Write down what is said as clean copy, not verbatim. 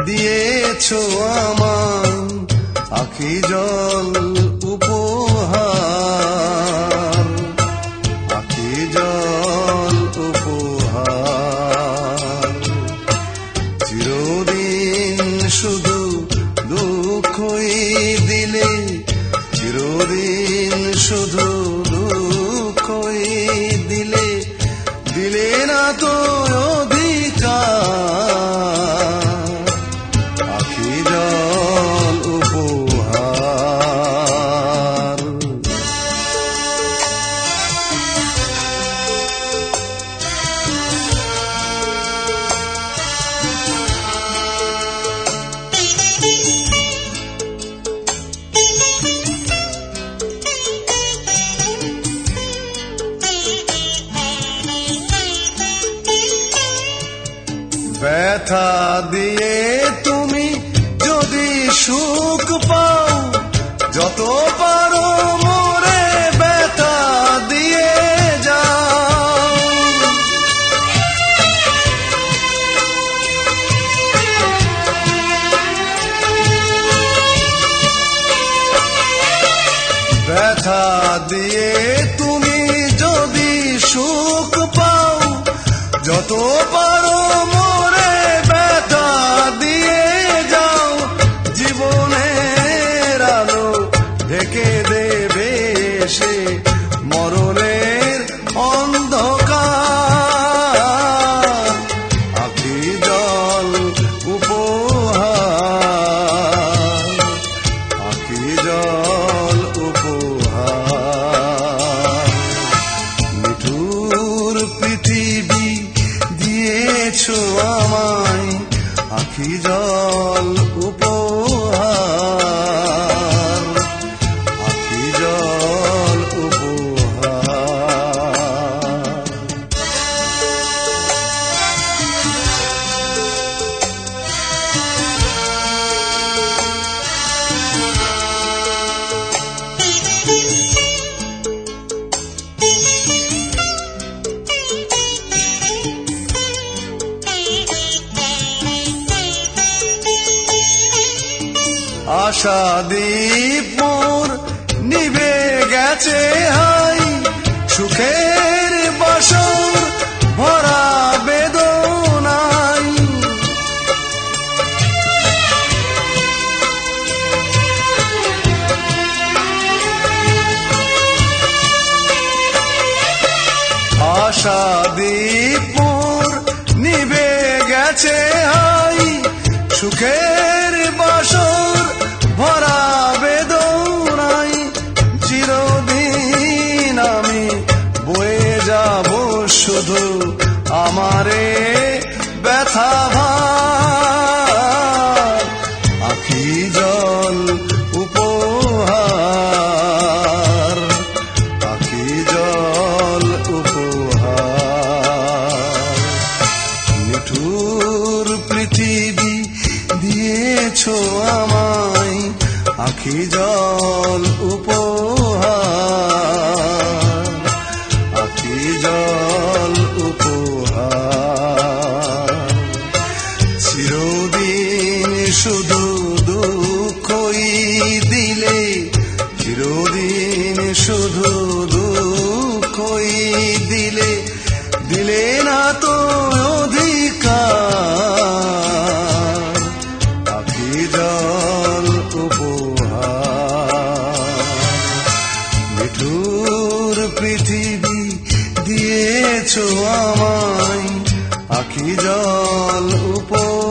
দিয়েছো আমায় আখি জল উপহার, আখি জল উপহার। চিরদিন শুধু দুঃখই দিলে, চিরদিন শুধু দুঃখই দিলে, দিলে না তো অধিকার আখি জল উপহার। ব্যথা দিয়ে তুমি যদি সুখ পাও, যত পারো মোরে ব্যথা দিয়ে যাও। ব্যথা দিয়ে তুমি যদি সুখ পাও, যত পারো মোরে ব্যথা দিয়ে যাও। জীবনের আলো ঢেকে দেবে সে মরণের অন্ধকার আখি জল উপহার, আখি জল উপহার। নিঠুর পৃথিবী দিয়েছো আমায় আখি জল উপহার, আখি জল উপহার। আশা দীপ মোর নিভে গেছে হাই, সুখের বাসর ভরা বেদনাই। আশা দীপ মোর নিভে গেছে হাই, সুখের বাসর ভরা বেদনাই। চিরদিন আমি বয়ে যাব শুধু আমারে ব্যথা ভার আখি জল উপহার, আখি জল উপহার। নিঠুর পৃথিবী দিয়েছো আমায় আখি জল উপহার, আখি জল উপহার। চিরদিন শুধু দুঃখই দিলে, চিরদিন শুধু দুঃখই দিলে, দিলে না তো অধিকার আখি জল উপহার। নিঠুর পৃথিবী দিয়েছো আমায় আখি জল উপহার।